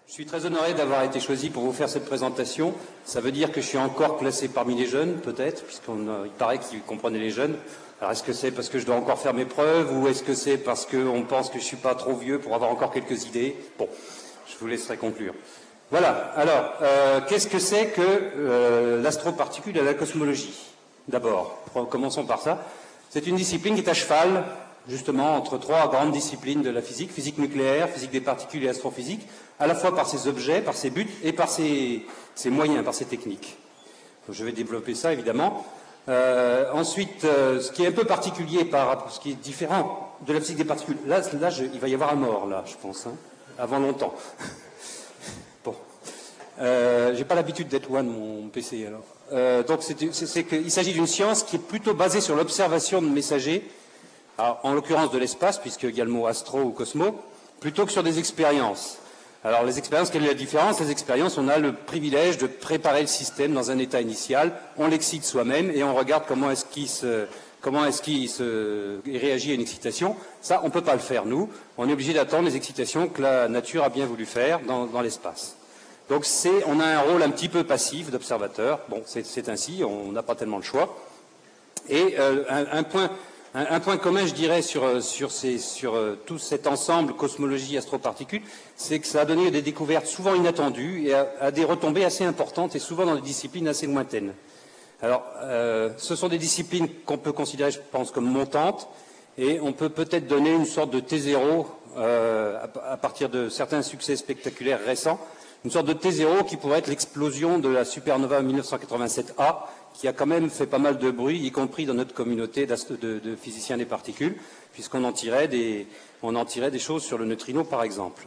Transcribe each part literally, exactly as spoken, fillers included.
Je suis très honoré d'avoir été choisi pour vous faire cette présentation. Ça veut dire que je suis encore classé parmi les jeunes, peut-être, puisqu'il paraît qu'ils comprenaient les jeunes. Alors, est-ce que c'est parce que je dois encore faire mes preuves ou est-ce que c'est parce qu'on pense que je ne suis pas trop vieux pour avoir encore quelques idées? Bon, je vous laisserai conclure. Voilà. Alors, euh, qu'est-ce que c'est que euh, l'astroparticule et la cosmologie? D'abord, commençons par ça. C'est une discipline qui est à cheval, justement, entre trois grandes disciplines de la physique, physique nucléaire, physique des particules et astrophysique, à la fois par ses objets, par ses buts et par ses, ses moyens, par ses techniques. Donc, je vais développer ça, évidemment. Euh, ensuite, euh, ce qui est un peu particulier, par ce qui est différent de la physique des particules, là, là je, il va y avoir un mort, là, je pense, hein, avant longtemps. Bon. Euh, j'ai pas l'habitude d'être loin de mon P C, alors. Euh, donc, c'est qu'il s'agit d'une science qui est plutôt basée sur l'observation de messagers, alors, en l'occurrence de l'espace, puisqu'il y a le mot astro ou cosmo, plutôt que sur des expériences. Alors, les expériences, quelle est la différence? Les expériences, on a le privilège de préparer le système dans un état initial, on l'excite soi-même et on regarde comment est-ce qu'il se, comment est-ce qu'il se réagit à une excitation. Ça, on ne peut pas le faire, nous. On est obligé d'attendre les excitations que la nature a bien voulu faire dans, dans l'espace. Donc, c'est, on a un rôle un petit peu passif d'observateur. Bon, c'est ainsi, on n'a pas tellement le choix. Et euh, un, un point... Un, un point commun, je dirais, sur, sur, ces, sur euh, tout cet ensemble cosmologie astroparticules, c'est que ça a donné des découvertes souvent inattendues et à, à des retombées assez importantes et souvent dans des disciplines assez lointaines. Alors, euh, ce sont des disciplines qu'on peut considérer, je pense, comme montantes et on peut peut-être donner une sorte de T zéro euh, à, à partir de certains succès spectaculaires récents, une sorte de T zéro qui pourrait être l'explosion de la supernova mille neuf cent quatre-vingt-sept A, qui a quand même fait pas mal de bruit, y compris dans notre communauté de, de physiciens des particules, puisqu'on en tirait des, on en tirait des choses sur le neutrino, par exemple.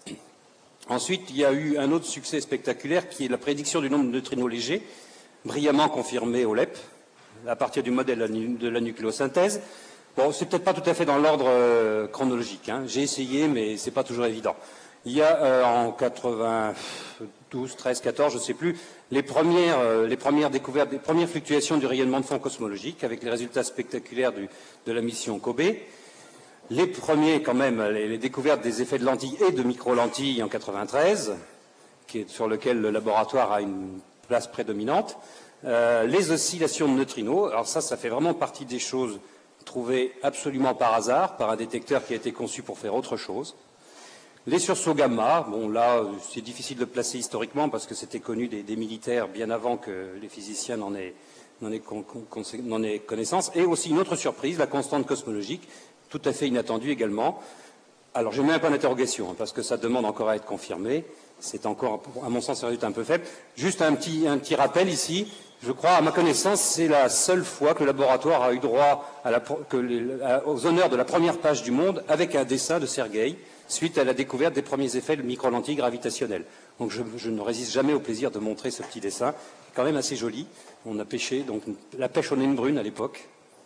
Ensuite, il y a eu un autre succès spectaculaire qui est la prédiction du nombre de neutrinos légers, brillamment confirmé au L E P, à partir du modèle de la nucléosynthèse. Bon, c'est peut-être pas tout à fait dans l'ordre euh, chronologique, hein. J'ai essayé, mais c'est pas toujours évident. Il y a euh, en quatre-vingt-douze, treize, quatorze, je ne sais plus, les premières, euh, les premières découvertes, les premières fluctuations du rayonnement de fond cosmologique avec les résultats spectaculaires du, de la mission COBE. Les premiers, quand même, les, les découvertes des effets de lentilles et de micro-lentilles en quatre-vingt-treize, qui est, sur lequel le laboratoire a une place prédominante. Euh, les oscillations de neutrinos, alors ça, ça fait vraiment partie des choses trouvées absolument par hasard, par un détecteur qui a été conçu pour faire autre chose. Les sursauts gamma, bon là, c'est difficile de le placer historiquement parce que c'était connu des, des militaires bien avant que les physiciens n'en aient, n'en aient, con, con, n'en aient connaissance. Et aussi une autre surprise, la constante cosmologique, tout à fait inattendue également. Alors je mets un point d'interrogation hein, parce que ça demande encore à être confirmé. C'est encore, à mon sens, un résultat un peu faible. Juste un petit, un petit rappel ici. Je crois, à ma connaissance, c'est la seule fois que le laboratoire a eu droit à la, que les, à, aux honneurs de la première page du Monde avec un dessin de Sergueï, suite à la découverte des premiers effets de micro-lentilles gravitationnelles. Donc je, je ne résiste jamais au plaisir de montrer ce petit dessin, quand même assez joli. On a pêché, donc la pêche aux naines brunes à l'époque.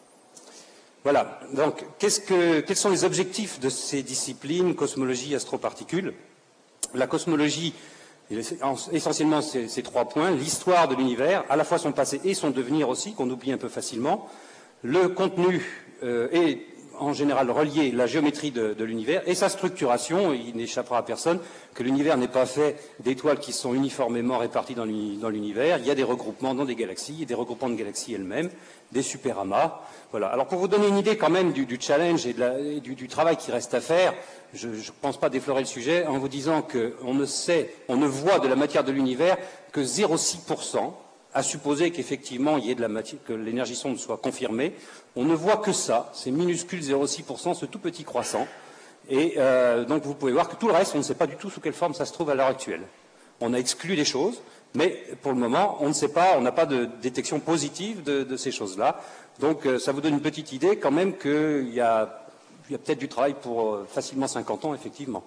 Voilà. Donc, qu'est-ce que, quels sont les objectifs de ces disciplines, cosmologie, astroparticules? La cosmologie, essentiellement ces, ces trois points, l'histoire de l'univers, à la fois son passé et son devenir aussi, qu'on oublie un peu facilement. Le contenu euh, est en général relié la géométrie de, de l'univers et sa structuration. Il n'échappera à personne que l'univers n'est pas fait d'étoiles qui sont uniformément réparties dans l'univers. Il y a des regroupements dans des galaxies et des regroupements de galaxies elles-mêmes, des superamas. Voilà. Alors pour vous donner une idée quand même du, du challenge et, de la, et du, du travail qui reste à faire, je ne pense pas déflorer le sujet en vous disant qu'on ne sait, on ne voit de la matière de l'univers que zéro virgule six pour cent, à supposer qu'effectivement il y ait de la matière, que l'énergie sonde soit confirmée. On ne voit que ça, c'est minuscule zéro virgule six pour cent, ce tout petit croissant. Et euh, donc vous pouvez voir que tout le reste, on ne sait pas du tout sous quelle forme ça se trouve à l'heure actuelle. On a exclu des choses, mais pour le moment, on ne sait pas, on n'a pas de détection positive de, de ces choses-là. Donc euh, ça vous donne une petite idée quand même qu'il y a, il y a peut-être du travail pour euh, facilement cinquante ans, effectivement.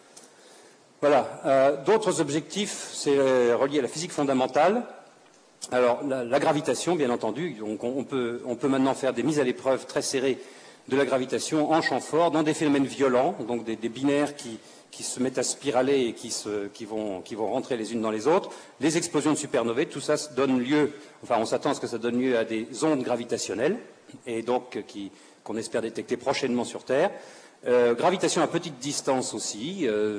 Voilà. Euh, D'autres objectifs, c'est euh, relié à la physique fondamentale. Alors, la, la gravitation, bien entendu, donc on, on, peut, on peut maintenant faire des mises à l'épreuve très serrées de la gravitation en champ fort, dans des phénomènes violents, donc des, des binaires qui, qui se mettent à spiraler et qui, se, qui, vont, qui vont rentrer les unes dans les autres, les explosions de supernovae, tout ça donne lieu, enfin on s'attend à ce que ça donne lieu à des ondes gravitationnelles, et donc qui, qu'on espère détecter prochainement sur Terre. Euh, gravitation à petite distance aussi, euh,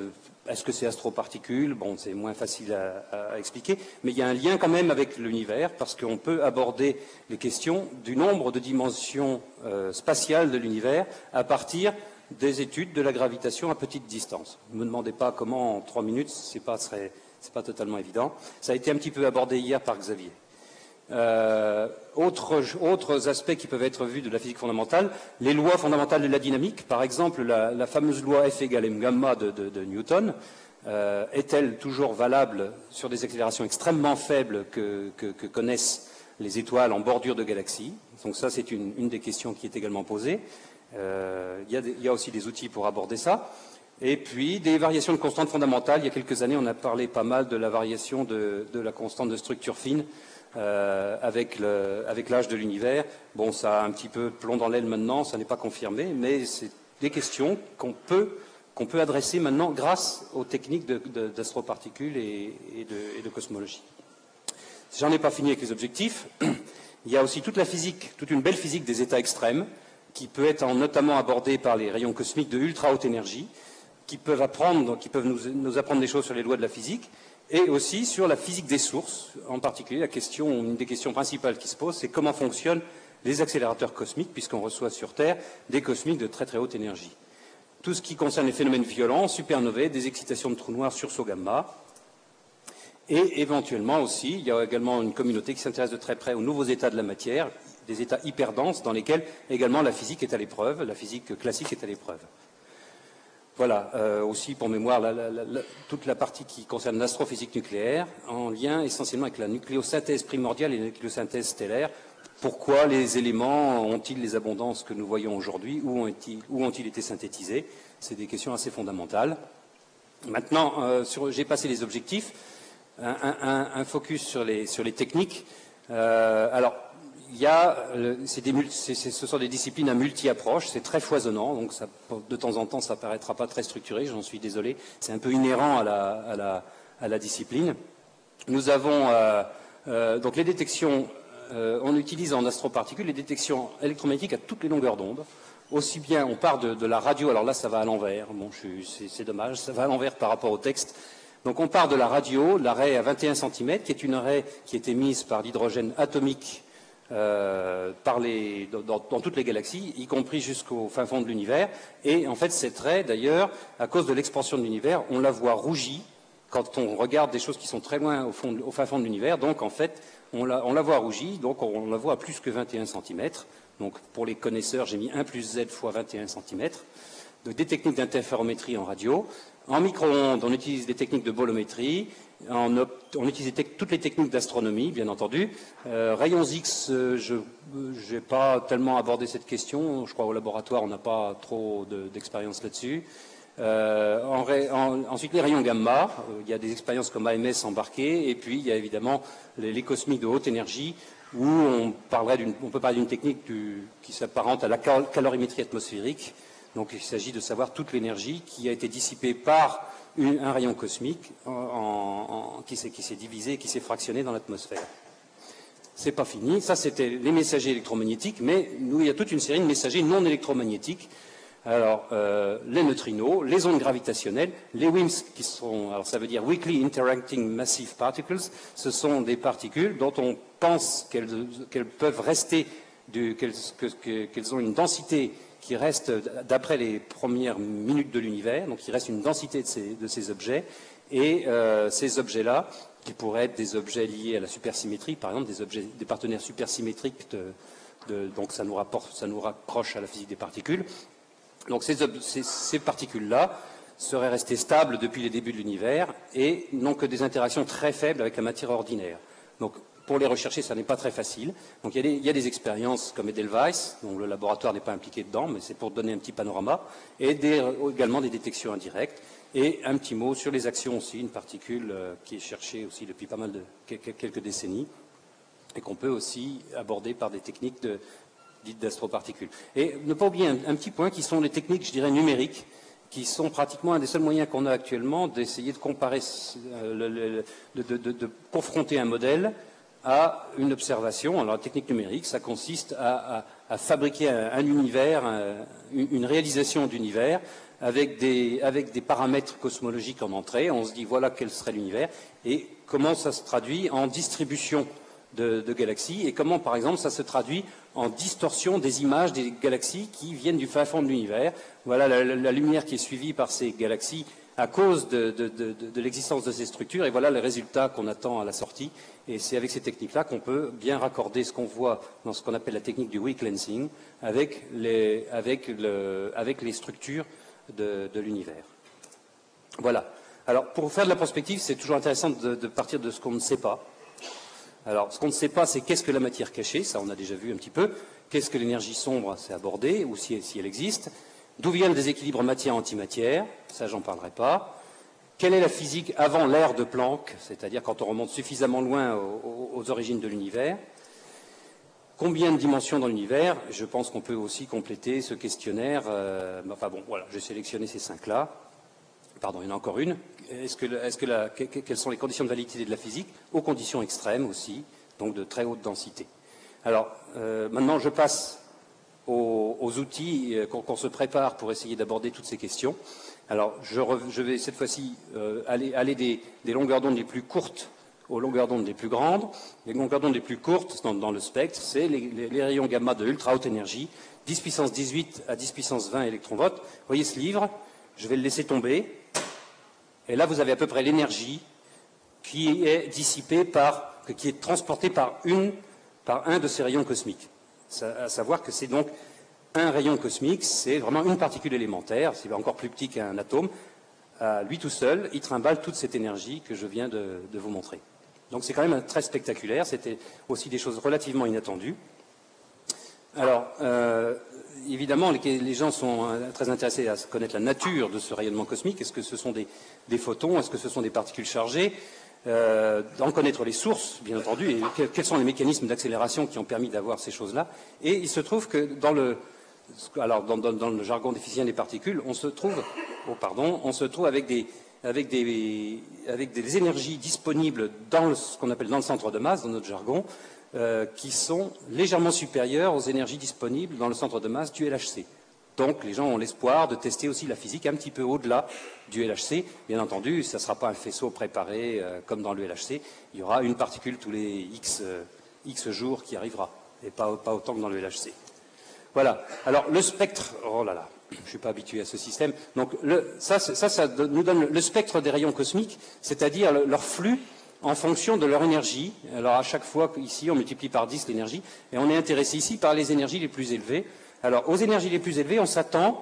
Est-ce que c'est astroparticules? Bon, c'est moins facile à, à expliquer, mais il y a un lien quand même avec l'univers, parce qu'on peut aborder les questions du nombre de dimensions euh, spatiales de l'univers à partir des études de la gravitation à petite distance. Ne me demandez pas comment en trois minutes, c'est pas, serait, c'est pas totalement évident. Ça a été un petit peu abordé hier par Xavier. Euh, autres, autres aspects qui peuvent être vus de la physique fondamentale, les lois fondamentales de la dynamique, par exemple la, la fameuse loi F égale m gamma de, de, de Newton, euh, est-elle toujours valable sur des accélérations extrêmement faibles que, que, que connaissent les étoiles en bordure de galaxies? Donc ça, c'est une, une des questions qui est également posée. Euh, il y a des, il y a aussi des outils pour aborder ça. Et puis, des variations de constantes fondamentales. Il y a quelques années, on a parlé pas mal de la variation de, de la constante de structure fine euh, avec l'âge de l'univers. Bon, ça a un petit peu plomb dans l'aile maintenant, ça n'est pas confirmé, mais c'est des questions qu'on peut, qu'on peut adresser maintenant grâce aux techniques d'astroparticules et, et, de, et de cosmologie. J'en ai pas fini avec les objectifs. Il y a aussi toute la physique, toute une belle physique des états extrêmes, qui peut être notamment abordée par les rayons cosmiques de ultra haute énergie, qui peuvent apprendre, qui peuvent nous, nous apprendre des choses sur les lois de la physique, et aussi sur la physique des sources. En particulier, la question, une des questions principales qui se pose, c'est comment fonctionnent les accélérateurs cosmiques, puisqu'on reçoit sur Terre des cosmiques de très très haute énergie. Tout ce qui concerne les phénomènes violents, supernovae, des excitations de trous noirs, sursauts gamma, et éventuellement aussi, il y a également une communauté qui s'intéresse de très près aux nouveaux états de la matière, des états hyperdenses dans lesquels également la physique est à l'épreuve, la physique classique est à l'épreuve. Voilà, euh, aussi pour mémoire, la, la, la, toute la partie qui concerne l'astrophysique nucléaire, en lien essentiellement avec la nucléosynthèse primordiale et la nucléosynthèse stellaire. Pourquoi les éléments ont-ils les abondances que nous voyons aujourd'hui? Où ont-ils ont été synthétisés? C'est des questions assez fondamentales. Maintenant, euh, j'ai passé les objectifs. Un, un, un focus sur les, sur les techniques. Euh, alors, il y a, des, ce sont des disciplines à multi-approches, c'est très foisonnant, donc ça, de temps en temps ça ne paraîtra pas très structuré, j'en suis désolé, c'est un peu inhérent à la, à la, à la discipline. Nous avons euh, euh, donc les détections, euh, on utilise en astroparticules les détections électromagnétiques à toutes les longueurs d'onde. Aussi bien, on part de, de la radio, alors là ça va à l'envers, bon, c'est dommage, ça va à l'envers par rapport au texte. Donc on part de la radio, la raie à vingt et un centimètres, qui est une raie qui est émise par l'hydrogène atomique euh, par les, dans, dans toutes les galaxies, y compris jusqu'au fin fond de l'univers. Et en fait, cette raie, d'ailleurs, à cause de l'expansion de l'univers, on la voit rougie quand on regarde des choses qui sont très loin au, fond, au fin fond de l'univers. Donc en fait, on la, on la voit rougie, donc on, on la voit à plus que vingt et un centimètres. Donc pour les connaisseurs, j'ai mis un plus Z fois vingt et un centimètres. Donc, des techniques d'interférométrie en radio. En micro-ondes, on utilise des techniques de bolométrie, en on utilise toutes les techniques d'astronomie, bien entendu. Euh, rayons X, euh, je n'ai pas tellement abordé cette question. Je crois au laboratoire, on n'a pas trop d'expérience de, là-dessus. Euh, en, en, ensuite, les rayons gamma. Euh, il y a des expériences comme A M S embarquées. Et puis, il y a évidemment les, les cosmiques de haute énergie, où on, parlerait on peut parler d'une technique du, qui s'apparente à la cal calorimétrie atmosphérique. Donc il s'agit de savoir toute l'énergie qui a été dissipée par une, un rayon cosmique en, en, qui s'est divisé, qui s'est fractionné dans l'atmosphère. C'est pas fini. Ça, c'était les messagers électromagnétiques, mais nous, il y a toute une série de messagers non électromagnétiques. Alors, euh, les neutrinos, les ondes gravitationnelles, les W I M S, qui sont, alors ça veut dire Weakly Interacting Massive Particles, ce sont des particules dont on pense qu'elles qu'elles peuvent rester, qu'elles qu'elles ont une densité qui reste, d'après les premières minutes de l'univers, donc il reste une densité de ces, de ces objets, et euh, ces objets-là, qui pourraient être des objets liés à la supersymétrie, par exemple des, objets, des partenaires supersymétriques, de, de, donc ça nous, rapporte, ça nous rapproche à la physique des particules. Donc ces, ces, ces particules-là seraient restées stables depuis les débuts de l'univers et n'ont que des interactions très faibles avec la matière ordinaire. Donc, pour les rechercher, ça n'est pas très facile. Donc il y a des, il y a des expériences comme Edelweiss, dont le laboratoire n'est pas impliqué dedans, mais c'est pour donner un petit panorama, et des, également des détections indirectes. Et un petit mot sur les actions aussi, une particule euh, qui est cherchée aussi depuis pas mal de quelques décennies, et qu'on peut aussi aborder par des techniques de, dites d'astroparticules. Et ne pas oublier un, un petit point qui sont les techniques, je dirais, numériques, qui sont pratiquement un des seuls moyens qu'on a actuellement d'essayer de comparer, euh, le, le, de, de, de, de confronter un modèle à une observation. Alors la technique numérique, ça consiste à, à, à fabriquer un, un univers, un, une réalisation d'univers avec des, avec des paramètres cosmologiques en entrée. On se dit voilà quel serait l'univers et comment ça se traduit en distribution de, de galaxies et comment par exemple ça se traduit en distorsion des images des galaxies qui viennent du fin fond de l'univers. Voilà la, la, la lumière qui est suivie par ces galaxies à cause de, de, de, de l'existence de ces structures, et voilà les résultats qu'on attend à la sortie. Et c'est avec ces techniques-là qu'on peut bien raccorder ce qu'on voit dans ce qu'on appelle la technique du weak lensing avec les, avec le, avec les structures de, de l'univers. Voilà. Alors, pour faire de la prospective, c'est toujours intéressant de, de partir de ce qu'on ne sait pas. Alors, ce qu'on ne sait pas, c'est qu'est-ce que la matière cachée, ça on a déjà vu un petit peu. Qu'est-ce que l'énergie sombre, c'est abordé, ou si, si elle existe. D'où vient le déséquilibre matière-antimatière, ça j'en parlerai pas. Quelle est la physique avant l'ère de Planck, c'est-à-dire quand on remonte suffisamment loin aux, aux origines de l'univers. Combien de dimensions dans l'univers? Je pense qu'on peut aussi compléter ce questionnaire. Euh, enfin bon, voilà, j'ai sélectionné ces cinq-là. Pardon, il y en a encore une. Est-ce que, est-ce que la, que, quelles sont les conditions de validité de la physique? Aux conditions extrêmes aussi, donc de très haute densité. Alors, euh, maintenant je passe Aux, aux outils qu'on qu'on se prépare pour essayer d'aborder toutes ces questions. Alors, je, re, je vais cette fois-ci euh, aller, aller des, des longueurs d'onde les plus courtes aux longueurs d'onde les plus grandes. Les longueurs d'onde les plus courtes dans, dans le spectre, c'est les, les, les rayons gamma de ultra haute énergie, dix puissance dix-huit à dix puissance vingt électronvolts. Vous voyez ce livre, je vais le laisser tomber. Et là, vous avez à peu près l'énergie qui est dissipée par, qui est transportée par, une, par un de ces rayons cosmiques. À savoir que c'est donc un rayon cosmique, c'est vraiment une particule élémentaire, c'est encore plus petit qu'un atome. À lui tout seul, il trimballe toute cette énergie que je viens de, de vous montrer. Donc c'est quand même très spectaculaire, c'était aussi des choses relativement inattendues. Alors, euh, évidemment, les, les gens sont très intéressés à connaître la nature de ce rayonnement cosmique. Est-ce que ce sont des, des photons? Est-ce que ce sont des particules chargées? Euh, d'en connaître les sources, bien entendu, et que, quels sont les mécanismes d'accélération qui ont permis d'avoir ces choses-là. Et il se trouve que dans le, alors dans, dans, dans le jargon des physiciens des particules, on se trouve, oh pardon, on se trouve avec des, avec des, avec des énergies disponibles dans le, ce qu'on appelle dans le centre de masse, dans notre jargon, euh, qui sont légèrement supérieures aux énergies disponibles dans le centre de masse du L H C. Donc, les gens ont l'espoir de tester aussi la physique un petit peu au-delà du L H C. Bien entendu, ça ne sera pas un faisceau préparé euh, comme dans le L H C. Il y aura une particule tous les X, euh, X jours qui arrivera, et pas, pas autant que dans le L H C. Voilà. Alors, le spectre... Oh là là, je ne suis pas habitué à ce système. Donc, le, ça, ça, ça nous donne le spectre des rayons cosmiques, c'est-à-dire le, leur flux en fonction de leur énergie. Alors, à chaque fois, ici, on multiplie par dix l'énergie, et on est intéressé ici par les énergies les plus élevées. Alors, aux énergies les plus élevées, on s'attend,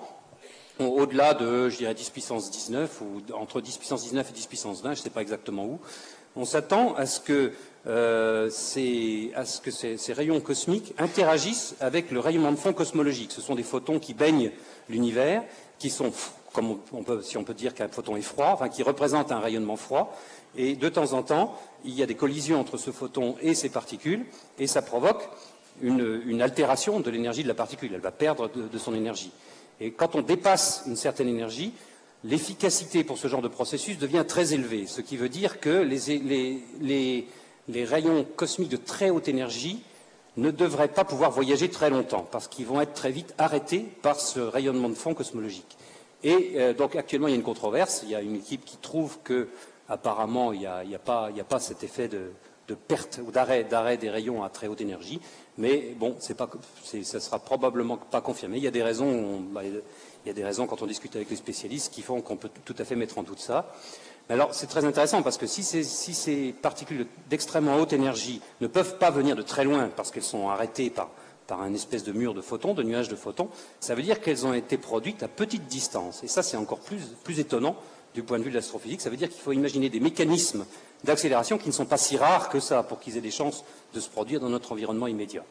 au-delà de, je dirais, dix puissance dix-neuf, ou entre dix puissance dix-neuf et dix puissance vingt, je ne sais pas exactement où, on s'attend à ce que, euh, ces, à ce que ces, ces rayons cosmiques interagissent avec le rayonnement de fond cosmologique. Ce sont des photons qui baignent l'univers, qui sont, comme on peut, si on peut dire qu'un photon est froid, enfin qui représentent un rayonnement froid, et de temps en temps, il y a des collisions entre ce photon et ces particules, et ça provoque Une, une altération de l'énergie de la particule, elle va perdre de, de son énergie. Et quand on dépasse une certaine énergie, l'efficacité pour ce genre de processus devient très élevée, ce qui veut dire que les, les, les, les rayons cosmiques de très haute énergie ne devraient pas pouvoir voyager très longtemps, parce qu'ils vont être très vite arrêtés par ce rayonnement de fond cosmologique. Et euh, donc actuellement il y a une controverse, il y a une équipe qui trouve que apparemment il n'y a, il y a, pas, il y a pas cet effet de, de perte ou d'arrêt, d'arrêt des rayons à très haute énergie. Mais bon, c'est pas, c'est, ça ne sera probablement pas confirmé. Il y a des raisons, on, bah, il y a des raisons quand on discute avec les spécialistes qui font qu'on peut tout à fait mettre en doute ça. Mais alors, c'est très intéressant parce que si ces, si ces particules d'extrêmement haute énergie ne peuvent pas venir de très loin parce qu'elles sont arrêtées par, par un espèce de mur de photons, de nuages de photons, ça veut dire qu'elles ont été produites à petite distance. Et ça, c'est encore plus, plus étonnant du point de vue de l'astrophysique. Ça veut dire qu'il faut imaginer des mécanismes d'accélération qui ne sont pas si rares que ça pour qu'ils aient des chances de se produire dans notre environnement immédiat.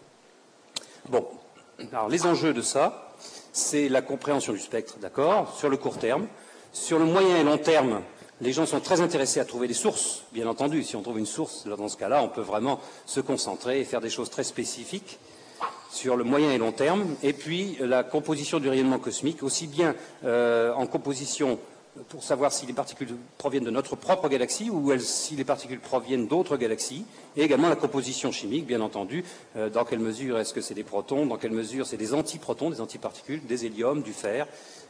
Bon, alors les enjeux de ça, c'est la compréhension du spectre, d'accord, sur le court terme. Sur le moyen et long terme, les gens sont très intéressés à trouver des sources, bien entendu. Si on trouve une source, dans ce cas-là, on peut vraiment se concentrer et faire des choses très spécifiques sur le moyen et long terme. Et puis, la composition du rayonnement cosmique, aussi bien euh, en composition pour savoir si les particules proviennent de notre propre galaxie ou elles, si les particules proviennent d'autres galaxies, et également la composition chimique, bien entendu, euh, dans quelle mesure est-ce que c'est des protons, dans quelle mesure c'est des antiprotons, des antiparticules, des héliums, du fer,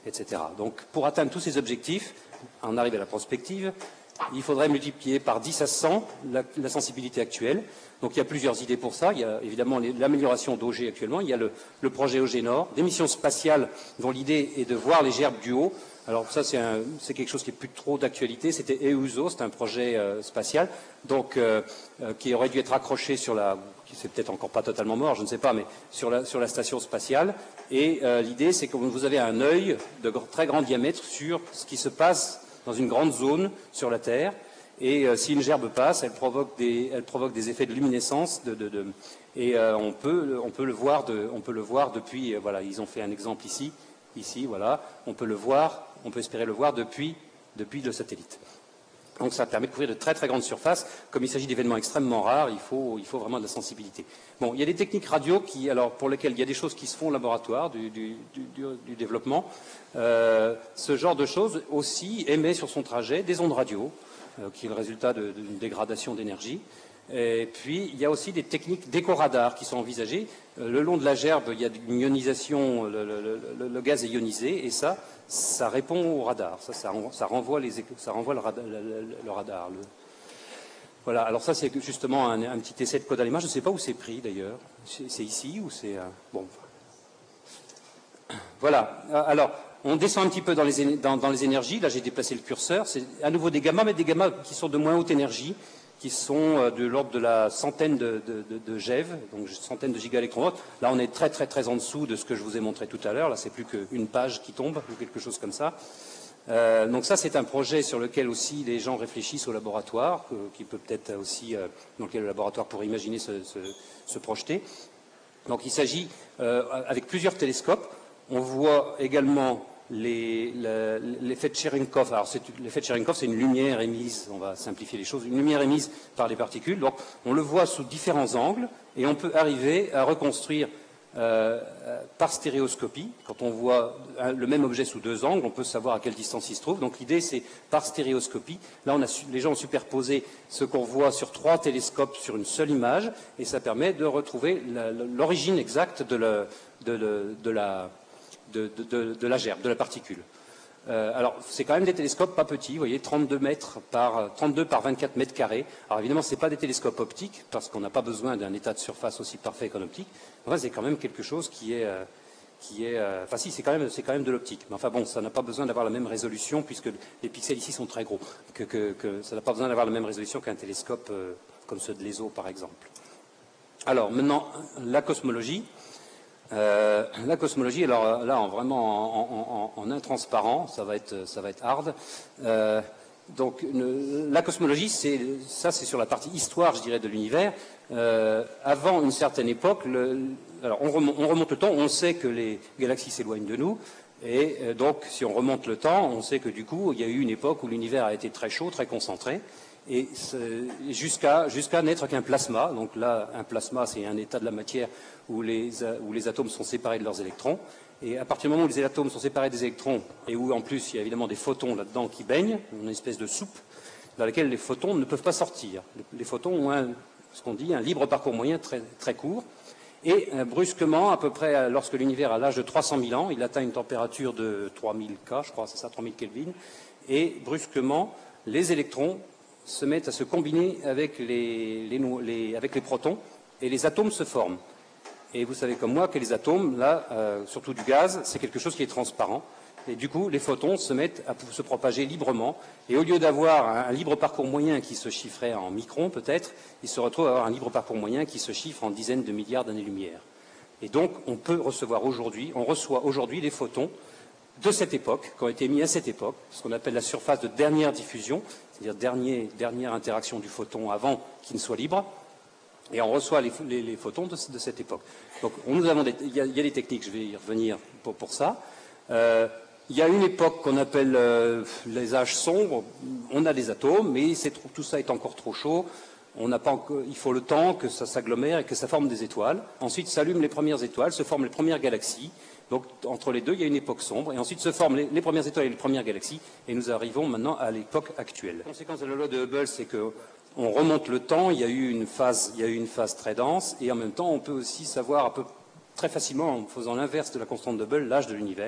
et cetera. Donc, pour atteindre tous ces objectifs, on arrive à la prospective, il faudrait multiplier par dix à cent la, la sensibilité actuelle. Donc il y a plusieurs idées pour ça. Il y a évidemment l'amélioration d'O G actuellement. Il y a le, le projet O G Nord, des missions spatiales dont l'idée est de voir les gerbes du haut. Alors ça c'est quelque chose qui est plus trop d'actualité. C'était E U S O, c'est un projet euh, spatial, donc euh, euh, qui aurait dû être accroché sur la, qui c'est peut-être encore pas totalement mort, je ne sais pas, mais sur la, sur la station spatiale. Et euh, l'idée c'est que vous avez un œil de très grand diamètre sur ce qui se passe dans une grande zone sur la Terre, et euh, si une gerbe passe, elle provoque des, elle provoque des effets de luminescence, de, de, de, et euh, on, peut, on, peut le voir de, on peut le voir depuis, euh, voilà, ils ont fait un exemple ici, ici, voilà, on peut le voir, on peut espérer le voir depuis, depuis le satellite. Donc ça permet de couvrir de très très grandes surfaces. Comme il s'agit d'événements extrêmement rares, il faut, il faut vraiment de la sensibilité. Bon, il y a des techniques radio qui, alors, pour lesquelles il y a des choses qui se font au laboratoire du, du, du, du développement. Euh, ce genre de choses aussi émet sur son trajet des ondes radio, euh, qui est le résultat d'une dégradation d'énergie. Et puis, il y a aussi des techniques d'éco-radar qui sont envisagées. Euh, le long de la gerbe, il y a une ionisation, le, le, le, le gaz est ionisé, et ça, ça répond au radar. Ça, ça, ça renvoie, les, ça renvoie le radar. Le, le radar le... Voilà, alors ça, c'est justement un, un petit essai de code à l'image. Je ne sais pas où c'est pris, d'ailleurs. C'est ici ou c'est... Euh... Bon. Voilà. Alors, on descend un petit peu dans les, dans, dans les énergies. Là, j'ai déplacé le curseur. C'est à nouveau des gammas, mais des gammas qui sont de moins haute énergie, qui sont de l'ordre de la centaine de, de, de, de GeV, donc centaines de gigaélectronvolts. Là, on est très, très, très en dessous de ce que je vous ai montré tout à l'heure. Là, c'est plus qu'une page qui tombe, ou quelque chose comme ça. Euh, donc ça, c'est un projet sur lequel aussi les gens réfléchissent au laboratoire, que, qui peut peut-être aussi, euh, dans lequel le laboratoire pourrait imaginer se, se, se projeter. Donc il s'agit, euh, avec plusieurs télescopes, on voit également l'effet de Cherenkov. Alors l'effet de Cherenkov, c'est une lumière émise, on va simplifier les choses, une lumière émise par les particules. Donc on le voit sous différents angles et on peut arriver à reconstruire euh, par stéréoscopie. Quand on voit un, le même objet sous deux angles, on peut savoir à quelle distance il se trouve. Donc l'idée, c'est par stéréoscopie. Là, on a, les gens ont superposé ce qu'on voit sur trois télescopes sur une seule image, et ça permet de retrouver l'origine exacte de, le, de, de, de la De, de, de la gerbe, de la particule. Euh, alors, c'est quand même des télescopes pas petits, vous voyez, trente-deux mètres par, trente-deux par vingt-quatre mètres carrés. Alors évidemment, ce n'est pas des télescopes optiques, parce qu'on n'a pas besoin d'un état de surface aussi parfait qu'en optique. Enfin, c'est quand même quelque chose qui est... Euh, qui est euh, enfin si, c'est quand, quand même de l'optique. Mais enfin bon, ça n'a pas besoin d'avoir la même résolution, puisque les pixels ici sont très gros. Que, que, que ça n'a pas besoin d'avoir la même résolution qu'un télescope euh, comme ceux de l'E S O, par exemple. Alors, maintenant, la cosmologie. Euh, la cosmologie, alors là, en, vraiment en, en, en intransparent, ça va être, ça va être hard. Euh, donc, une, la cosmologie, c'est ça, c'est sur la partie histoire, je dirais, de l'univers. Euh, avant une certaine époque, le, alors on remonte, on remonte le temps, on sait que les galaxies s'éloignent de nous, et euh, donc, si on remonte le temps, on sait que du coup, il y a eu une époque où l'univers a été très chaud, très concentré. Et jusqu'à jusqu'à n'être qu'un plasma. Donc là, un plasma, c'est un état de la matière où les, où les atomes sont séparés de leurs électrons. Et à partir du moment où les atomes sont séparés des électrons, et où en plus il y a évidemment des photons là-dedans qui baignent, une espèce de soupe, dans laquelle les photons ne peuvent pas sortir. Les photons ont un, ce qu'on dit, un libre parcours moyen très, très court. Et euh, brusquement, à peu près lorsque l'univers a l'âge de trois cent mille ans, il atteint une température de trois mille K, je crois, c'est ça, trois mille Kelvin, et brusquement, les électrons se mettent à se combiner avec les, les, les, avec les protons, et les atomes se forment. Et vous savez comme moi que les atomes, là, euh, surtout du gaz, c'est quelque chose qui est transparent. Et du coup, les photons se mettent à se propager librement. Et au lieu d'avoir un, un libre parcours moyen qui se chiffrait en microns, peut-être, ils se retrouvent à avoir un libre parcours moyen qui se chiffre en dizaines de milliards d'années-lumière. Et donc, on peut recevoir aujourd'hui, on reçoit aujourd'hui les photons de cette époque, qui ont été mis à cette époque, ce qu'on appelle la surface de dernière diffusion, c'est-à-dire dernier, dernière interaction du photon avant qu'il ne soit libre, et on reçoit les, les, les photons de, de cette époque. Donc, on, nous avons des, il, y a, il y a des techniques, je vais y revenir pour, pour ça. Euh, il y a une époque qu'on appelle euh, les âges sombres, on a des atomes, mais tout ça est encore trop chaud, on n'a pas encore, il faut le temps que ça s'agglomère et que ça forme des étoiles. Ensuite s'allument les premières étoiles, se forment les premières galaxies. Donc, entre les deux, il y a une époque sombre, et ensuite se forment les, les premières étoiles et les premières galaxies, et nous arrivons maintenant à l'époque actuelle. La conséquence de la loi de Hubble, c'est qu'on remonte le temps, il y a eu une phase, il y a eu une phase très dense, et en même temps, on peut aussi savoir un peu, très facilement, en faisant l'inverse de la constante de Hubble, l'âge de l'univers.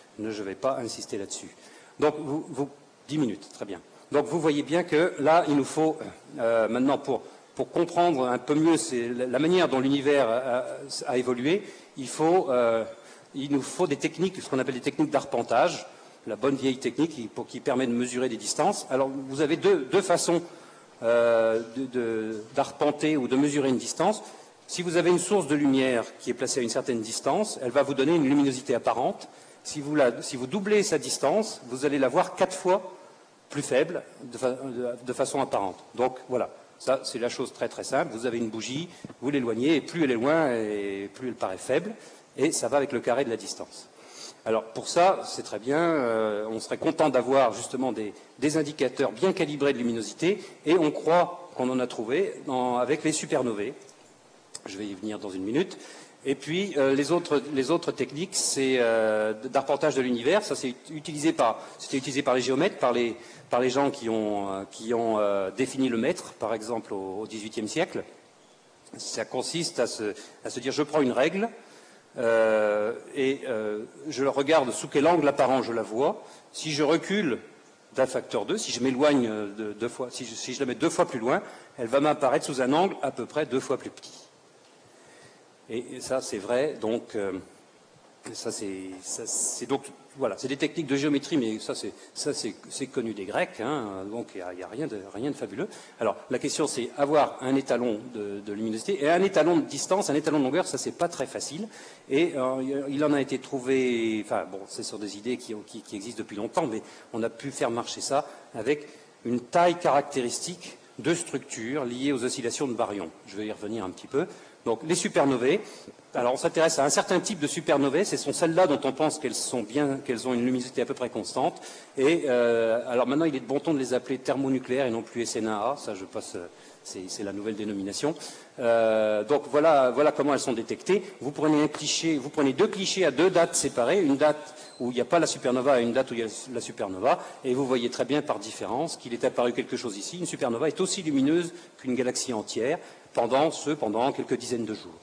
Ne, je ne vais pas insister là-dessus. Donc, vous, vous, dix minutes, très bien. Donc, vous voyez bien que là, il nous faut, euh, maintenant, pour, pour comprendre un peu mieux la manière dont l'univers a, a évolué, il, faut, euh, il nous faut des techniques, ce qu'on appelle des techniques d'arpentage, la bonne vieille technique qui, pour, qui permet de mesurer des distances. Alors, vous avez deux, deux façons euh, d'arpenter ou de mesurer une distance. Si vous avez une source de lumière qui est placée à une certaine distance, elle va vous donner une luminosité apparente. Si vous, la, si vous doublez sa distance, vous allez la voir quatre fois plus faible de, fa de, de façon apparente. Donc voilà, ça c'est la chose très très simple. Vous avez une bougie, vous l'éloignez, et plus elle est loin, et plus elle paraît faible, et ça va avec le carré de la distance. Alors pour ça, c'est très bien, euh, on serait content d'avoir justement des, des indicateurs bien calibrés de luminosité, et on croit qu'on en a trouvé dans, avec les supernovae. Je vais y venir dans une minute. Et puis, euh, les, autres, les autres techniques, c'est euh, d'arpentage de l'univers. Ça, c'est utilisé par, c'était utilisé par les géomètres, par les, par les gens qui ont, euh, qui ont euh, défini le mètre, par exemple, au dix-huitième siècle. Ça consiste à se, à se dire, je prends une règle euh, et euh, je regarde sous quel angle apparent je la vois. Si je recule d'un facteur deux, si je m'éloigne de deux fois, si je, si je la mets deux fois plus loin, elle va m'apparaître sous un angle à peu près deux fois plus petit. Et ça, c'est vrai, donc, euh, ça, c'est donc, voilà, c'est des techniques de géométrie, mais ça, c'est connu des Grecs, hein, donc il n'y a, a rien, de, rien de fabuleux. Alors, la question, c'est avoir un étalon de, de luminosité et un étalon de distance, un étalon de longueur, ça, c'est pas très facile. Et euh, il en a été trouvé, enfin, bon, c'est sur des idées qui, qui, qui existent depuis longtemps, mais on a pu faire marcher ça avec une taille caractéristique de structure liée aux oscillations de baryons. Je vais y revenir un petit peu. Donc, les supernovae, alors on s'intéresse à un certain type de supernovae, ce sont celles-là dont on pense qu'elles sont bien, qu'elles ont une luminosité à peu près constante. Et euh, alors maintenant, il est de bon ton de les appeler thermonucléaires et non plus S N A A, ça je passe, c'est la nouvelle dénomination. Euh, donc voilà, voilà comment elles sont détectées. Vous prenez, un cliché, vous prenez deux clichés à deux dates séparées, une date où il n'y a pas la supernova et une date où il y a la supernova, et vous voyez très bien par différence qu'il est apparu quelque chose ici. Une supernova est aussi lumineuse qu'une galaxie entière, pendant ce, pendant quelques dizaines de jours.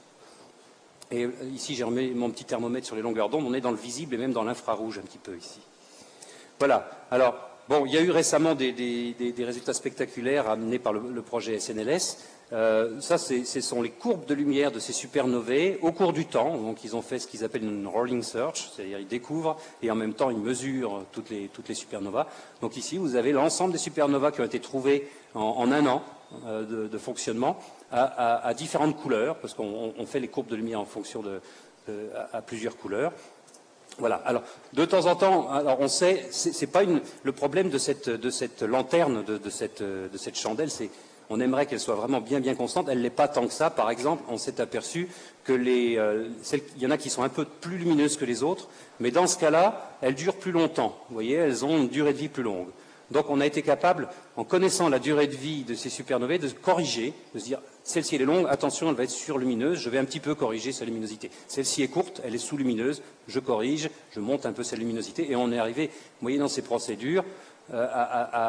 Et ici, j'ai remis mon petit thermomètre sur les longueurs d'onde. On est dans le visible et même dans l'infrarouge un petit peu ici. Voilà. Alors, bon, il y a eu récemment des, des, des, des résultats spectaculaires amenés par le, le projet S N L S. Euh, ça, ce sont les courbes de lumière de ces supernovae au cours du temps. Donc, ils ont fait ce qu'ils appellent une rolling search, c'est-à-dire ils découvrent et en même temps ils mesurent toutes les, toutes les supernovas. Donc ici, vous avez l'ensemble des supernovas qui ont été trouvées en, en un an euh, de, de fonctionnement à, à, à différentes couleurs, parce qu'on fait les courbes de lumière en fonction de, de à, à plusieurs couleurs. Voilà. Alors, de temps en temps, alors on sait, c'est pas une, le problème de cette, de cette lanterne, de, de, cette, de cette chandelle, c'est on aimerait qu'elle soit vraiment bien bien constante. Elle l'est pas tant que ça. Par exemple, on s'est aperçu que les, euh, celles, il y en a qui sont un peu plus lumineuses que les autres, mais dans ce cas-là, elles durent plus longtemps. Vous voyez, elles ont une durée de vie plus longue. Donc, on a été capable, en connaissant la durée de vie de ces supernovae, de corriger, de se dire celle-ci elle est longue, attention, elle va être surlumineuse, je vais un petit peu corriger sa luminosité. Celle-ci est courte, elle est sous-lumineuse, je corrige, je monte un peu sa luminosité, et on est arrivé, moyennant ces procédures, euh, à,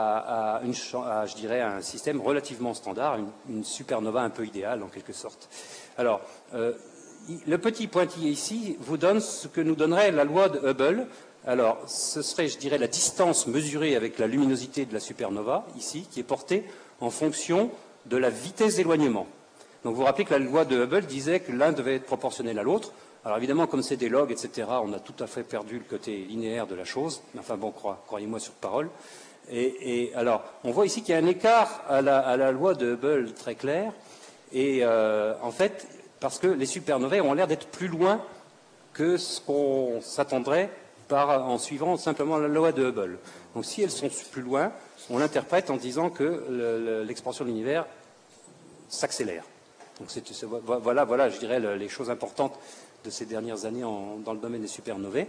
à, à, une, à, je dirais, à un système relativement standard, une, une supernova un peu idéale en quelque sorte. Alors, euh, le petit pointillé ici vous donne ce que nous donnerait la loi de Hubble. Alors, ce serait, je dirais, la distance mesurée avec la luminosité de la supernova, ici, qui est portée en fonction de la vitesse d'éloignement. Donc, vous vous rappelez que la loi de Hubble disait que l'un devait être proportionnel à l'autre. Alors, évidemment, comme c'est des logs, et cetera, on a tout à fait perdu le côté linéaire de la chose. Enfin, bon, croyez-moi sur parole. Et, et alors, on voit ici qu'il y a un écart à la, à la loi de Hubble très clair. Et euh, en fait, parce que les supernovae ont l'air d'être plus loin que ce qu'on s'attendrait Par, en suivant simplement la loi de Hubble. Donc si elles sont plus loin, on l'interprète en disant que l'expansion de l'univers s'accélère. Donc c'est, c'est, voilà, voilà, je dirais, le, les choses importantes de ces dernières années en, dans le domaine des supernovae.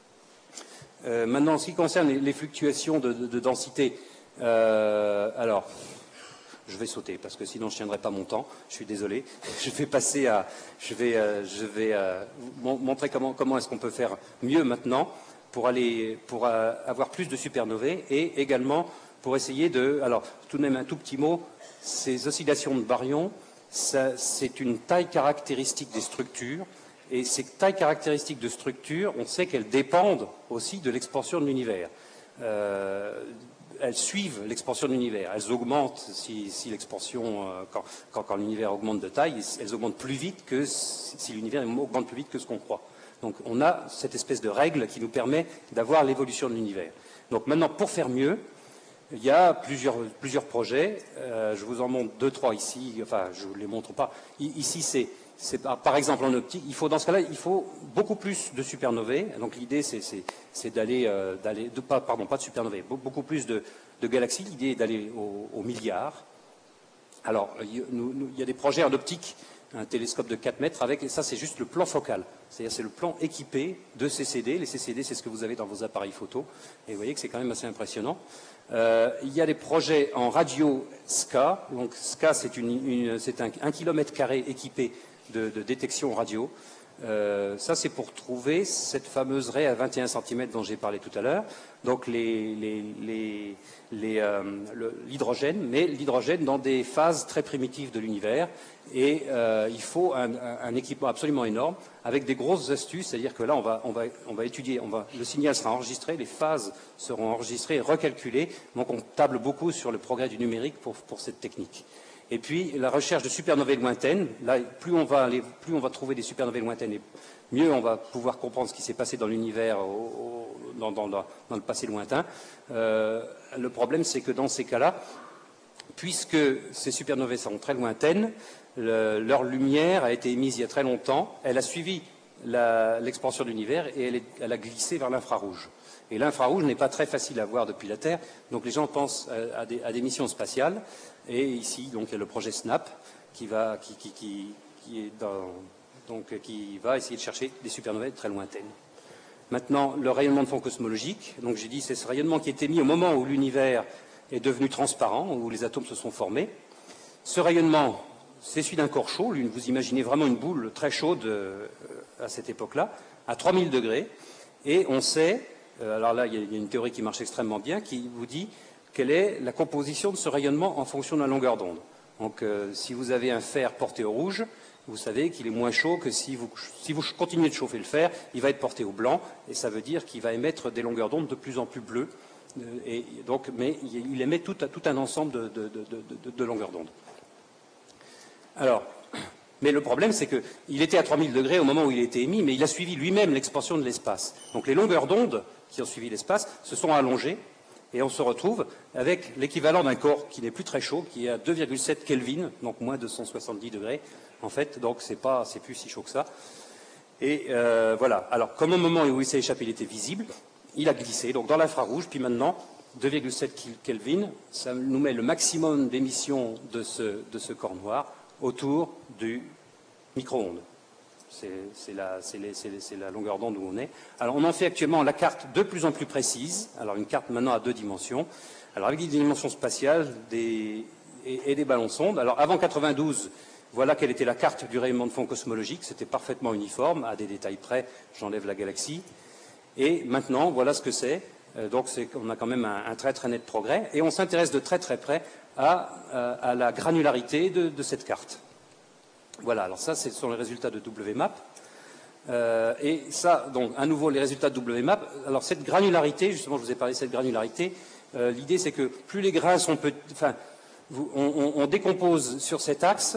Euh, maintenant, en ce qui concerne les, les fluctuations de, de, de densité, euh, alors, je vais sauter parce que sinon je ne tiendrai pas mon temps. Je suis désolé. Je vais passer à, je vais, euh, je vais euh, montrer comment, comment est-ce qu'on peut faire mieux maintenant pour aller, pour euh, avoir plus de supernovae et également pour essayer de, alors tout de même un tout petit mot, ces oscillations de baryons, c'est une taille caractéristique des structures Et ces tailles caractéristiques de structure, on sait qu'elles dépendent aussi de l'expansion de l'univers. Euh, elles suivent l'expansion de l'univers. Elles augmentent si, si l'expansion, euh, quand, quand, quand l'univers augmente de taille, elles augmentent plus vite que si, si l'univers augmente plus vite que ce qu'on croit. Donc on a cette espèce de règle qui nous permet d'avoir l'évolution de l'univers. Donc maintenant, pour faire mieux, il y a plusieurs, plusieurs projets. Euh, je vous en montre deux, trois ici. Enfin, je ne les montre pas. I, ici, c'est C'est, par exemple, en optique, il faut, dans ce cas-là, il faut beaucoup plus de supernovae. Donc l'idée, c'est d'aller, euh, de, pas, pardon, pas de supernovae, beaucoup plus de, de galaxies. L'idée est d'aller au, au milliard. Alors, il, nous, nous, il y a des projets en optique, un télescope de quatre mètres avec, et ça, c'est juste le plan focal. C'est-à-dire, c'est le plan équipé de C C D. Les C C D, c'est ce que vous avez dans vos appareils photo. Et vous voyez que c'est quand même assez impressionnant. Euh, il y a des projets en radio S C A. Donc, S C A, c'est une, une, un, un kilomètre carré équipé De, de détection radio. Euh, ça, c'est pour trouver cette fameuse raie à vingt et un centimètres dont j'ai parlé tout à l'heure. Donc l'hydrogène, mais l'hydrogène dans des phases très primitives de l'univers. Et euh, il faut un, un, un équipement absolument énorme, avec des grosses astuces, c'est-à-dire que là, on va, on va, on va étudier, on va, le signal sera enregistré, les phases seront enregistrées et recalculées. Donc on table beaucoup sur le progrès du numérique pour, pour cette technique. Et puis, la recherche de supernovae lointaines. Là, plus on va aller, plus on va trouver des supernovae lointaines, et mieux on va pouvoir comprendre ce qui s'est passé dans l'univers, dans, dans, dans le passé lointain. Euh, le problème, c'est que dans ces cas-là, puisque ces supernovae sont très lointaines, le, leur lumière a été émise il y a très longtemps, elle a suivi l'expansion de l'univers et elle, est, elle a glissé vers l'infrarouge. Et l'infrarouge n'est pas très facile à voir depuis la Terre, donc les gens pensent à, à, des, à des missions spatiales. Et ici, donc, il y a le projet SNAP qui va, qui, qui, qui, qui est dans, donc, qui va essayer de chercher des supernovae très lointaines. Maintenant, le rayonnement de fond cosmologique. Donc, j'ai dit, c'est ce rayonnement qui est émis au moment où l'univers est devenu transparent, où les atomes se sont formés. Ce rayonnement, c'est celui d'un corps chaud. Vous imaginez vraiment une boule très chaude euh, à cette époque-là, à trois mille degrés. Et on sait, euh, alors là, il y a une théorie qui marche extrêmement bien, qui vous dit quelle est la composition de ce rayonnement en fonction de la longueur d'onde. Donc, euh, si vous avez un fer porté au rouge, vous savez qu'il est moins chaud que si vous, si vous continuez de chauffer le fer, il va être porté au blanc, et ça veut dire qu'il va émettre des longueurs d'onde de plus en plus bleues. Euh, et donc, mais il émet tout, tout un ensemble de, de, de, de, de longueurs d'onde. Alors, mais le problème, c'est qu'il était à trois mille degrés au moment où il a été émis, mais il a suivi lui-même l'expansion de l'espace. Donc, les longueurs d'onde qui ont suivi l'espace se sont allongées. Et on se retrouve avec l'équivalent d'un corps qui n'est plus très chaud, qui est à deux virgule sept Kelvin, donc moins deux cent soixante-dix degrés, en fait, donc c'est pas, c'est plus si chaud que ça. Et euh, voilà. Alors, comme au moment où il s'est échappé, il était visible, il a glissé, donc dans l'infrarouge, puis maintenant, deux virgule sept Kelvin, ça nous met le maximum d'émissions de ce, de ce corps noir autour du micro-ondes. C'est la, la longueur d'onde où on est. Alors, on en fait actuellement la carte de plus en plus précise. Alors, une carte maintenant à deux dimensions. Alors, avec des dimensions spatiales des, et, et des ballons sondes. Alors, avant quatre-vingt-douze, voilà quelle était la carte du rayonnement de fond cosmologique. C'était parfaitement uniforme, à des détails près. J'enlève la galaxie. Et maintenant, voilà ce que c'est. Euh, donc, on a quand même un, un très très net progrès. Et on s'intéresse de très très près à, à, à la granularité de, de cette carte. Voilà, alors ça, ce sont les résultats de W MAP. Euh, et ça, donc, à nouveau, les résultats de W MAP. Alors, cette granularité, justement, je vous ai parlé de cette granularité. Euh, L'idée, c'est que plus les grains sont petits, enfin, vous, on, on, on décompose sur cet axe,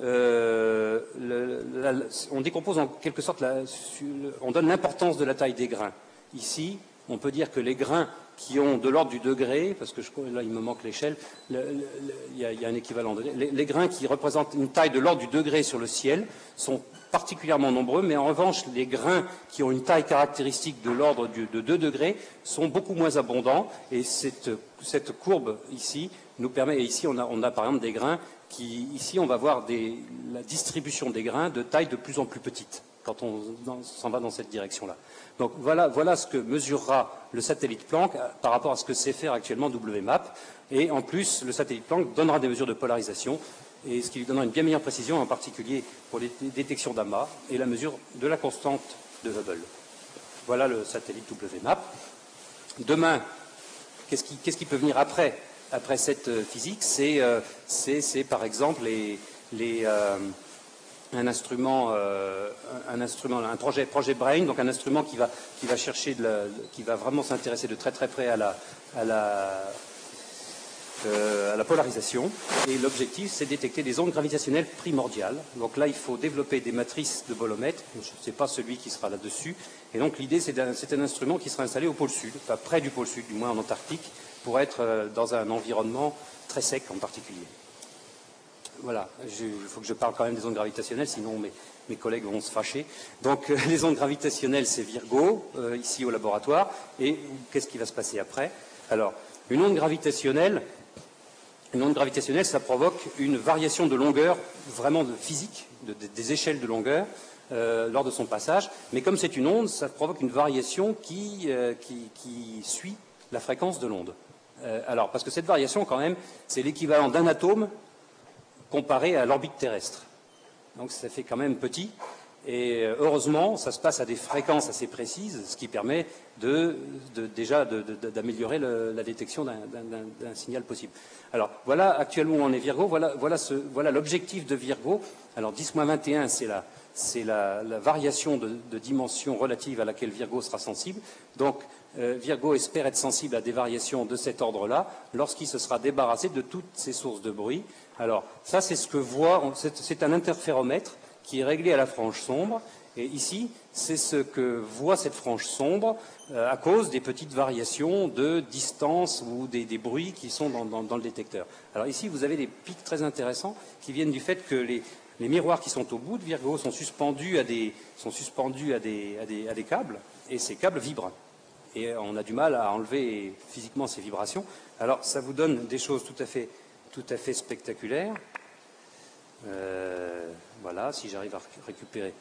euh, le, la, on décompose en quelque sorte, la, on donne l'importance de la taille des grains. Ici, on peut dire que les grains qui ont de l'ordre du degré, parce que je, là il me manque l'échelle, il y, y a un équivalent de les, les grains qui représentent une taille de l'ordre du degré sur le ciel sont particulièrement nombreux, mais en revanche les grains qui ont une taille caractéristique de l'ordre de deux degrés sont beaucoup moins abondants, et cette, cette courbe ici nous permet, et ici on a, on a par exemple des grains qui, ici on va voir des, la distribution des grains de taille de plus en plus petite quand on s'en va dans cette direction-là. Donc voilà, voilà ce que mesurera le satellite Planck par rapport à ce que sait faire actuellement W MAP. Et en plus, le satellite Planck donnera des mesures de polarisation, et ce qui lui donnera une bien meilleure précision, en particulier pour les détections d'amas et la mesure de la constante de Hubble. Voilà le satellite W MAP. Demain, qu'est-ce qui, qu'est-ce qui peut venir après, après cette physique? C'est euh, par exemple les... les euh, un instrument, euh, un instrument, un projet, projet Brain, donc un instrument qui va, qui va chercher, de la, qui va vraiment s'intéresser de très très près à la, à la, euh, à la polarisation. Et l'objectif, c'est de détecter des ondes gravitationnelles primordiales. Donc là, il faut développer des matrices de bolomètre. Je ne sais pas celui qui sera là-dessus. Et donc l'idée, c'est un, c'est un instrument qui sera installé au pôle sud, enfin près du pôle sud, du moins en Antarctique, pour être euh, dans un environnement très sec en particulier. Voilà, il faut que je parle quand même des ondes gravitationnelles, sinon mes, mes collègues vont se fâcher. Donc euh, les ondes gravitationnelles, c'est Virgo, euh, ici au laboratoire. Et qu'est-ce qui va se passer après? Alors, une onde gravitationnelle, une onde gravitationnelle, ça provoque une variation de longueur, vraiment de physique, de, de, des échelles de longueur, euh, lors de son passage. Mais comme c'est une onde, ça provoque une variation qui, euh, qui, qui suit la fréquence de l'onde. Euh, alors, parce que cette variation, quand même, c'est l'équivalent d'un atome comparé à l'orbite terrestre. Donc ça fait quand même petit. Et heureusement, ça se passe à des fréquences assez précises, ce qui permet de, de, déjà d'améliorer la détection d'un signal possible. Alors voilà actuellement où on est Virgo, voilà, voilà, ce, voilà l'objectif de Virgo. Alors dix moins vingt et un, c'est la, c'est la, la variation de, de dimension relative à laquelle Virgo sera sensible. Donc euh, Virgo espère être sensible à des variations de cet ordre-là lorsqu'il se sera débarrassé de toutes ces sources de bruit. Alors ça, c'est ce que voit, c'est un interféromètre qui est réglé à la frange sombre. Et ici, c'est ce que voit cette frange sombre euh, à cause des petites variations de distance ou des, des bruits qui sont dans, dans, dans le détecteur. Alors ici, vous avez des pics très intéressants qui viennent du fait que les, les miroirs qui sont au bout de Virgo sont suspendus à des, sont suspendus à des, à des, à des câbles, et ces câbles vibrent. Et on a du mal à enlever physiquement ces vibrations. Alors ça vous donne des choses tout à fait, tout à fait spectaculaires. Euh, voilà, si j'arrive à récupérer.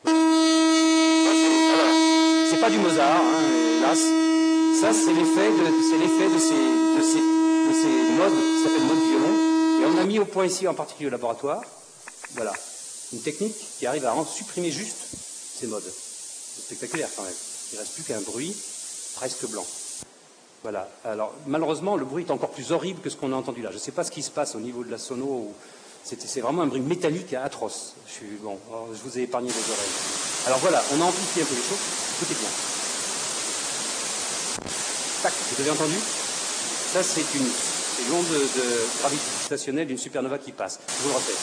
C'est pas du Mozart, hein, hélas. Ça, c'est l'effet de, c'est l'effet de ces, de ces, de ces modes qui s'appellent modes violon. Et on a mis au point ici, en particulier au laboratoire, voilà, une technique qui arrive à en supprimer juste ces modes. C'est spectaculaire quand même. Il ne reste plus qu'un bruit presque blanc. Voilà. Alors, malheureusement, le bruit est encore plus horrible que ce qu'on a entendu là. Je ne sais pas ce qui se passe au niveau de la sono. Ou... C'est vraiment un bruit métallique atroce. Je, suis, bon, alors, je vous ai épargné les oreilles. Alors voilà, on a amplifié un peu les choses. Écoutez bien. Tac, vous avez entendu? Ça, c'est une, une onde de, de gravitationnelle d'une supernova qui passe. Je vous le refais.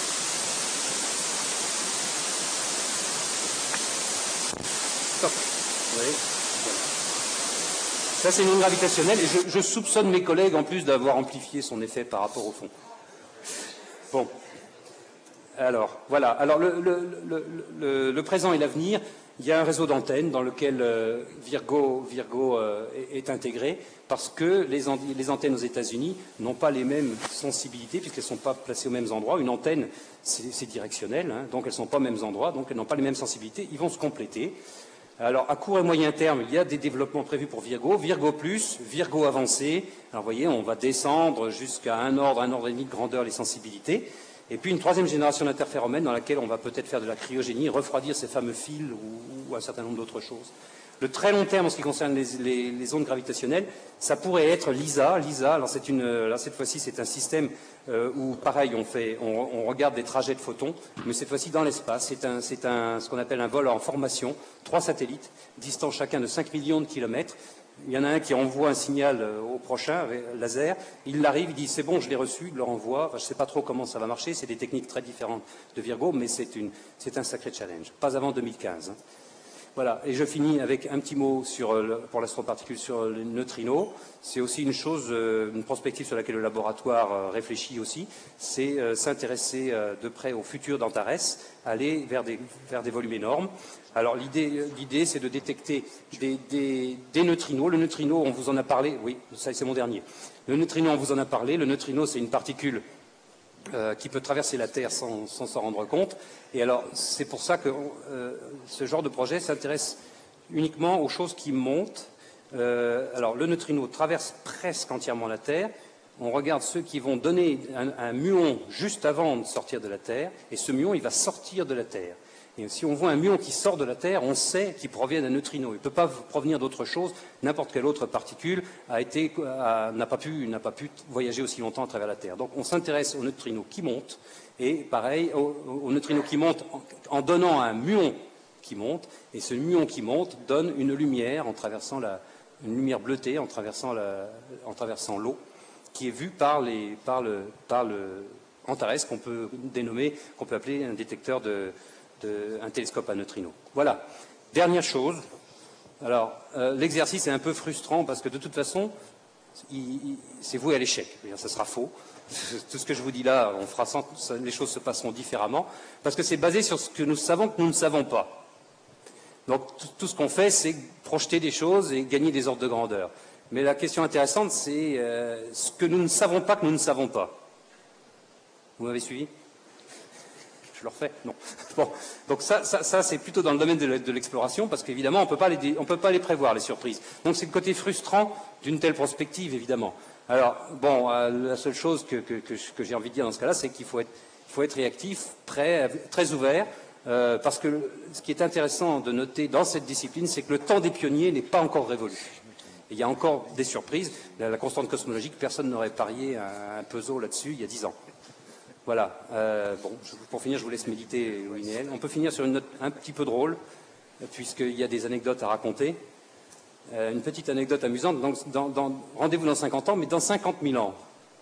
Stop. Vous voyez? Voilà. Ça, c'est une onde gravitationnelle, et je, je soupçonne mes collègues en plus d'avoir amplifié son effet par rapport au fond. Bon. Alors, voilà. Alors, le, le, le, le, le présent et l'avenir, il y a un réseau d'antennes dans lequel euh, Virgo, Virgo euh, est, est intégré, parce que les, an les antennes aux États-Unis n'ont pas les mêmes sensibilités, puisqu'elles ne sont pas placées aux mêmes endroits. Une antenne, c'est directionnel, hein, donc elles ne sont pas aux mêmes endroits, donc elles n'ont pas les mêmes sensibilités. Ils vont se compléter. Alors, à court et moyen terme, il y a des développements prévus pour Virgo, Virgo plus, Virgo avancé. Alors, vous voyez, on va descendre jusqu'à un ordre, un ordre et demi de grandeur les sensibilités. Et puis une troisième génération d'interféromènes dans laquelle on va peut-être faire de la cryogénie, refroidir ces fameux fils ou, ou un certain nombre d'autres choses. Le très long terme en ce qui concerne les, les, les ondes gravitationnelles, ça pourrait être l'ISA. L'ISA, alors c'est une, là cette fois-ci c'est un système euh, où pareil on fait, on, on regarde des trajets de photons, mais cette fois-ci dans l'espace. C'est un, c'est un, ce qu'on appelle un vol en formation, trois satellites, distants chacun de cinq millions de kilomètres. Il y en a un qui envoie un signal au prochain, avec laser, il arrive, il dit c'est bon, je l'ai reçu, il le renvoie, enfin, je ne sais pas trop comment ça va marcher, c'est des techniques très différentes de Virgo, mais c'est un sacré challenge, pas avant deux mille quinze. Hein. Voilà, et je finis avec un petit mot sur le, pour l'astroparticule sur les neutrinos. C'est aussi une chose, une perspective sur laquelle le laboratoire réfléchit aussi, c'est euh, s'intéresser euh, de près au futur d'Antares, aller vers des, vers des volumes énormes. Alors l'idée, c'est de détecter des, des, des neutrinos. Le neutrino, on vous en a parlé, oui, ça c'est mon dernier. Le neutrino, on vous en a parlé. Le neutrino, c'est une particule euh, qui peut traverser la Terre sans s'en rendre compte. Et alors, c'est pour ça que euh, ce genre de projet s'intéresse uniquement aux choses qui montent. Euh, alors, le neutrino traverse presque entièrement la Terre. On regarde ceux qui vont donner un, un muon juste avant de sortir de la Terre. Et ce muon, il va sortir de la Terre. Et si on voit un muon qui sort de la Terre, on sait qu'il provient d'un neutrino. Il ne peut pas provenir d'autre chose. N'importe quelle autre particule a été, n'a pas pu, n'a pas pu voyager aussi longtemps à travers la Terre. Donc on s'intéresse aux neutrinos qui montent, et pareil, aux, aux neutrinos qui montent en, en donnant un muon qui monte, et ce muon qui monte donne une lumière en traversant la, une lumière bleutée en traversant la, en traversant l'eau, qui est vue par les, par le, par le Antares, qu'on peut dénommer, qu'on peut appeler un détecteur de De, un télescope à neutrinos. Voilà. Dernière chose. Alors, euh, l'exercice est un peu frustrant parce que de toute façon, c'est voué à l'échec. Ça sera faux. Tout ce que je vous dis là, on fera sans, les choses se passeront différemment parce que c'est basé sur ce que nous savons que nous ne savons pas. Donc, tout, tout ce qu'on fait, c'est projeter des choses et gagner des ordres de grandeur. Mais la question intéressante, c'est euh, ce que nous ne savons pas que nous ne savons pas. Vous m'avez suivi ? Je le refais ? Non. Bon, donc ça, ça, ça c'est plutôt dans le domaine de l'exploration, parce qu'évidemment, on ne peut pas les prévoir, les surprises. Donc c'est le côté frustrant d'une telle prospective, évidemment. Alors, bon, euh, la seule chose que, que, que, que j'ai envie de dire dans ce cas-là, c'est qu'il faut être, il faut être réactif, prêt, très ouvert, euh, parce que le, ce qui est intéressant de noter dans cette discipline, c'est que le temps des pionniers n'est pas encore révolu. Et il y a encore des surprises. La, la constante cosmologique, personne n'aurait parié un, un puzzle là-dessus il y a dix ans. Voilà. Euh, bon, je, pour finir, je vous laisse méditer, Louis Néel. On peut finir sur une note un petit peu drôle, puisqu'il y a des anecdotes à raconter. Euh, une petite anecdote amusante. Donc, dans, dans, rendez-vous dans cinquante ans, mais dans cinquante mille ans,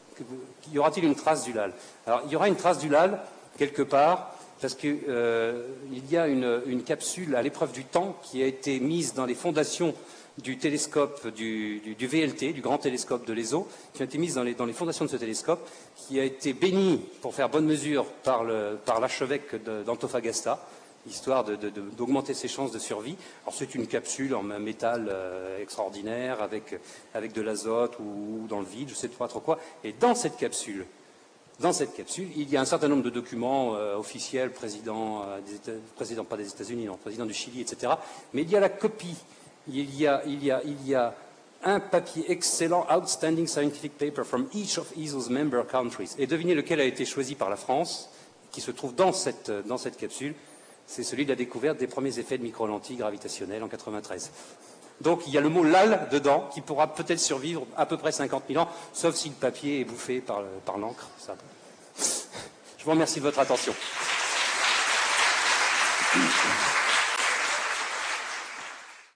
y aura-t-il une trace du L A L? Alors, il y aura une trace du L A L, quelque part, parce qu'il euh, y a une, une capsule à l'épreuve du temps qui a été mise dans les fondations du télescope du, du, du V L T, du grand télescope de l'E S O, qui a été mise dans les, dans les fondations de ce télescope, qui a été béni, pour faire bonne mesure, par l'archevêque d'Antofagasta, histoire d'augmenter de, de, ses chances de survie. Alors c'est une capsule en métal euh, extraordinaire, avec, avec de l'azote ou, ou dans le vide, je ne sais pas trop quoi. Et dans cette capsule, Dans cette capsule, il y a un certain nombre de documents euh, officiels, président, euh, des États, président, pas des États-Unis, non, président du Chili, et cetera. Mais il y a la copie. Il y a, il y a, il y a un papier excellent, outstanding scientific paper from each of E S O's member countries. Et devinez lequel a été choisi par la France, qui se trouve dans cette, dans cette capsule. C'est celui de la découverte des premiers effets de micro-lentilles gravitationnelles en quatre-vingt-treize. Donc il y a le mot L A L dedans, qui pourra peut-être survivre à peu près cinquante mille ans, sauf si le papier est bouffé par, par l'encre. Je vous remercie de votre attention.